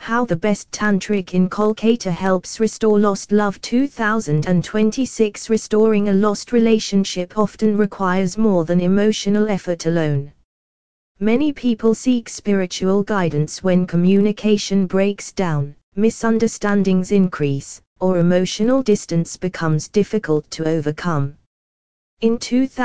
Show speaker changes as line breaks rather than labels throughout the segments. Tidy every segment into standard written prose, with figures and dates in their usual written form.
How the Best Tantric Inculcator Helps Restore Lost Love 2026. Restoring a lost relationship often requires more than emotional effort alone. Many people seek spiritual guidance when communication breaks down, misunderstandings increase, or emotional distance becomes difficult to overcome. In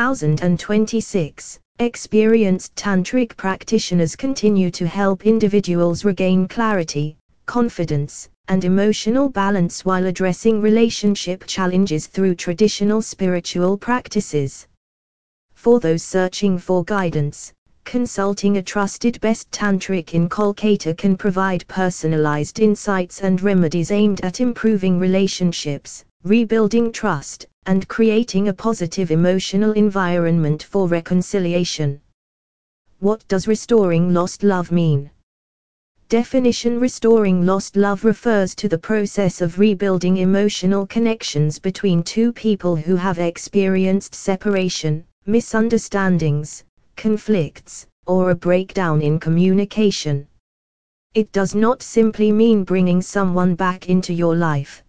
2026, experienced tantric practitioners continue to help individuals regain clarity, confidence, and emotional balance while addressing relationship challenges through traditional spiritual practices. For those searching for guidance, consulting a trusted Best Tantric Inculcator can provide personalized insights and remedies aimed at improving relationships, rebuilding trust, and creating a positive emotional environment for reconciliation. What does restoring lost love mean? Definition: restoring lost love refers to the process of rebuilding emotional connections between two people who have experienced separation, misunderstandings, conflicts, or a breakdown in communication. It does not simply mean bringing someone back into your life.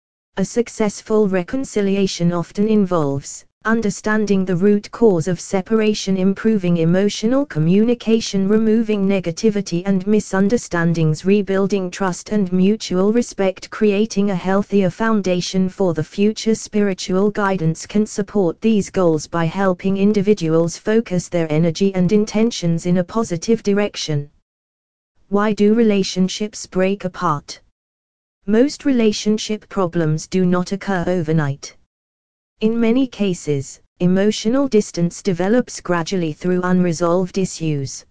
A successful reconciliation often involves understanding the root cause of separation, improving emotional communication, removing negativity and misunderstandings, rebuilding trust and mutual respect, creating a healthier foundation for the future. Spiritual guidance can support these goals by helping individuals focus their energy and intentions in a positive direction. Why do relationships break apart? Most relationship problems do not occur overnight. In many cases, emotional distance develops gradually through unresolved issues.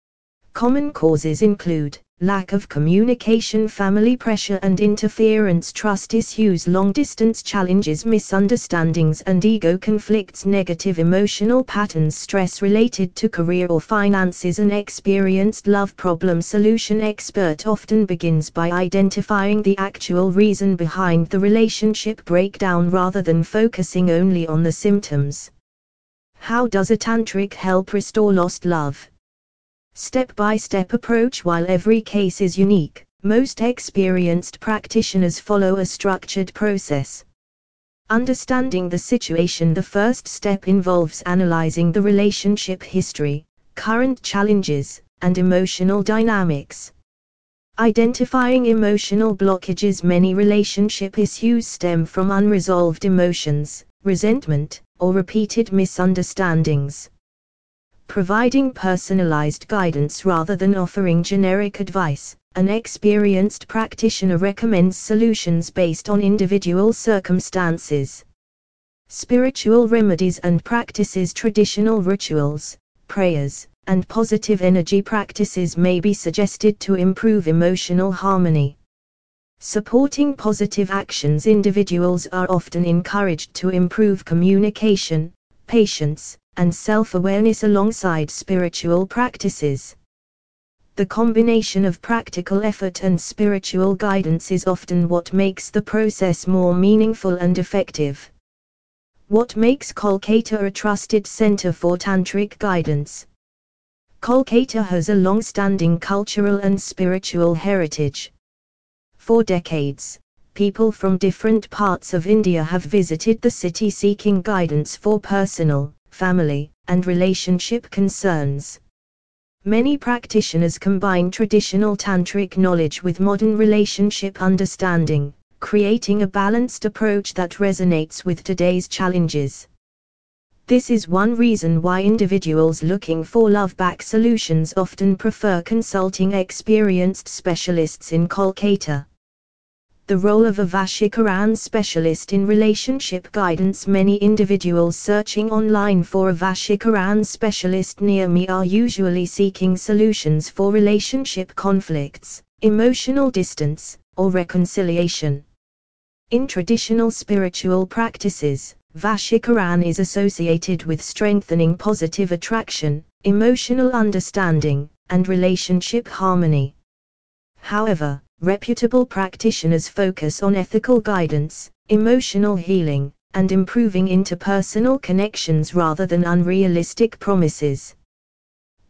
Common causes include lack of communication, family pressure and interference, trust issues, long-distance challenges, misunderstandings and ego conflicts, negative emotional patterns, stress related to career or finances. An experienced love problem solution expert often begins by identifying the actual reason behind the relationship breakdown rather than focusing only on the symptoms. How does a tantric help restore lost love? Step-by-step approach. While every case is unique, most experienced practitioners follow a structured process. Understanding the situation: the first step involves analyzing the relationship history, current challenges, and emotional dynamics. Identifying emotional blockages: many relationship issues stem from unresolved emotions, resentment, or repeated misunderstandings. Providing personalized guidance rather than offering generic advice, an experienced practitioner recommends solutions based on individual circumstances. Spiritual remedies and practices: traditional rituals, prayers, and positive energy practices may be suggested to improve emotional harmony. Supporting positive actions: individuals are often encouraged to improve communication, patience, and self-awareness alongside spiritual practices. The combination of practical effort and spiritual guidance is often what makes the process more meaningful and effective. What makes Kolkata a trusted center for tantric guidance? Kolkata has a long-standing cultural and spiritual heritage. For decades, people from different parts of India have visited the city seeking guidance for personal, family, and relationship concerns. Many practitioners combine traditional tantric knowledge with modern relationship understanding, creating a balanced approach that resonates with today's challenges. This is one reason why individuals looking for love-back solutions often prefer consulting experienced specialists in Kolkata. The role of a Vashikaran specialist in relationship guidance: many individuals searching online for a Vashikaran specialist near me are usually seeking solutions for relationship conflicts, emotional distance, or reconciliation. In traditional spiritual practices, Vashikaran is associated with strengthening positive attraction, emotional understanding, and relationship harmony. However, reputable practitioners focus on ethical guidance, emotional healing, and improving interpersonal connections rather than unrealistic promises.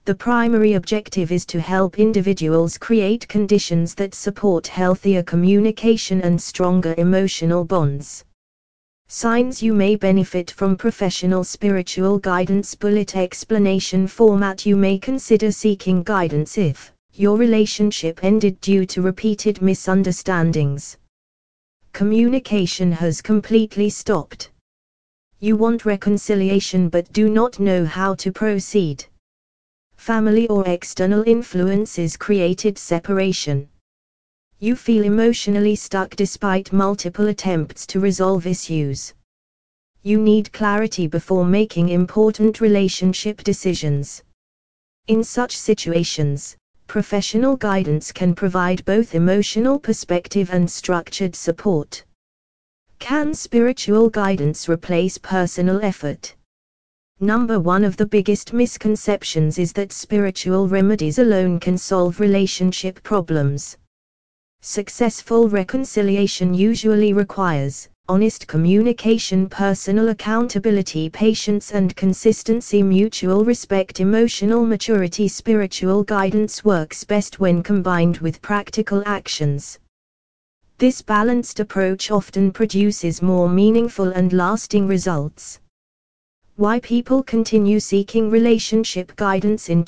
The primary objective is to help individuals create conditions that support healthier communication and stronger emotional bonds. Signs you may benefit from professional spiritual guidance. Bullet explanation format. You may consider seeking guidance if your relationship ended due to repeated misunderstandings. Communication has completely stopped. You want reconciliation but do not know how to proceed. Family or external influences created separation. You feel emotionally stuck despite multiple attempts to resolve issues. You need clarity before making important relationship decisions. In such situations, professional guidance can provide both emotional perspective and structured support. Can spiritual guidance replace personal effort? Number one of the biggest misconceptions is that spiritual remedies alone can solve relationship problems. Successful reconciliation usually requires honest communication, personal accountability, patience and consistency, mutual respect, emotional maturity. Spiritual guidance works best when combined with practical actions. This balanced approach often produces more meaningful and lasting results. Why people continue seeking relationship guidance in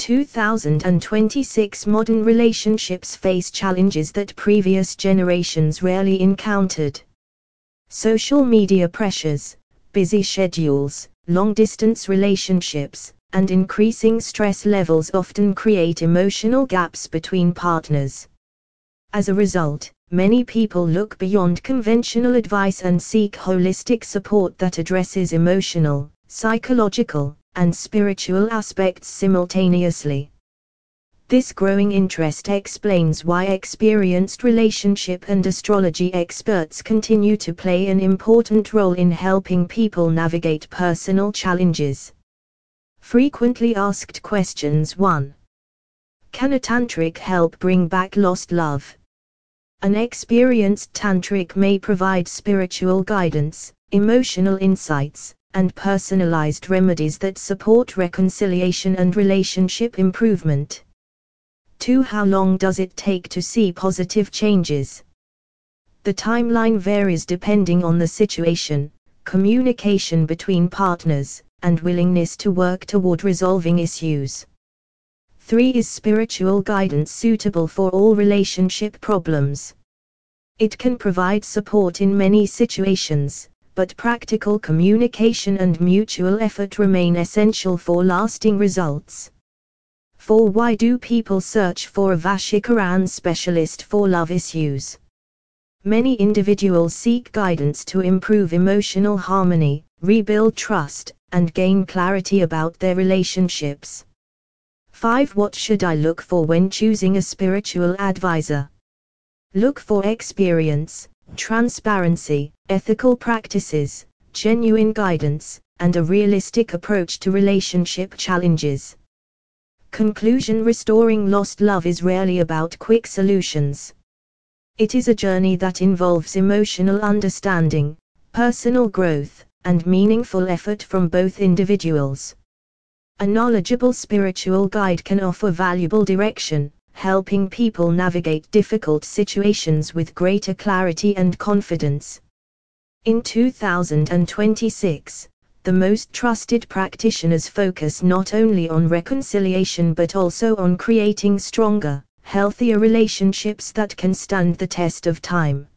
2026. Modern relationships face challenges that previous generations rarely encountered. Social media pressures, busy schedules, long-distance relationships, and increasing stress levels often create emotional gaps between partners. As a result, many people look beyond conventional advice and seek holistic support that addresses emotional, psychological, and spiritual aspects simultaneously. This growing interest explains why experienced relationship and astrology experts continue to play an important role in helping people navigate personal challenges. Frequently asked questions. 1. Can a tantric help bring back lost love? An experienced tantric may provide spiritual guidance, emotional insights, and personalized remedies that support reconciliation and relationship improvement. 2. How long does it take to see positive changes? The timeline varies depending on the situation, communication between partners, and willingness to work toward resolving issues. 3. Is spiritual guidance suitable for all relationship problems? It can provide support in many situations, but practical communication and mutual effort remain essential for lasting results. 4. Why do people search for a Vashikaran specialist for love issues? Many individuals seek guidance to improve emotional harmony, rebuild trust, and gain clarity about their relationships. 5. What should I look for when choosing a spiritual advisor? Look for experience, transparency, ethical practices, genuine guidance, and a realistic approach to relationship challenges. Conclusion: restoring lost love is rarely about quick solutions. It is a journey that involves emotional understanding, personal growth, and meaningful effort from both individuals. A knowledgeable spiritual guide can offer valuable direction, helping people navigate difficult situations with greater clarity and confidence. In 2026, the most trusted practitioners focus not only on reconciliation but also on creating stronger, healthier relationships that can stand the test of time.